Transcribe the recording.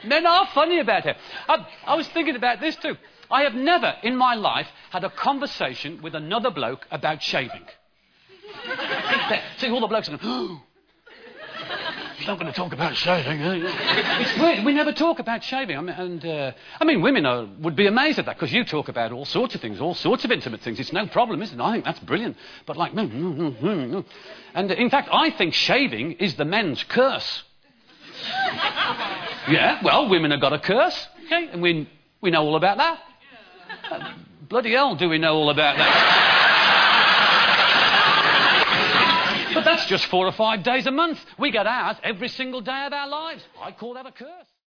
Men are funny about it. I was thinking about this too. I have never in my life had a conversation with another bloke about shaving. See, all the blokes are going, oh, he's not going to talk about shaving, eh? It's weird. We never talk about shaving. I mean, women would be amazed at that, because you talk about all sorts of things, all sorts of intimate things. It's no problem, isn't it? I think that's brilliant. But like, and in fact, I think shaving is the men's curse. Yeah, well, women have got a curse, okay? And we know all about that. Bloody hell, do we know all about that? But that's just 4 or 5 days a month. We get ours every single day of our lives. I call that a curse.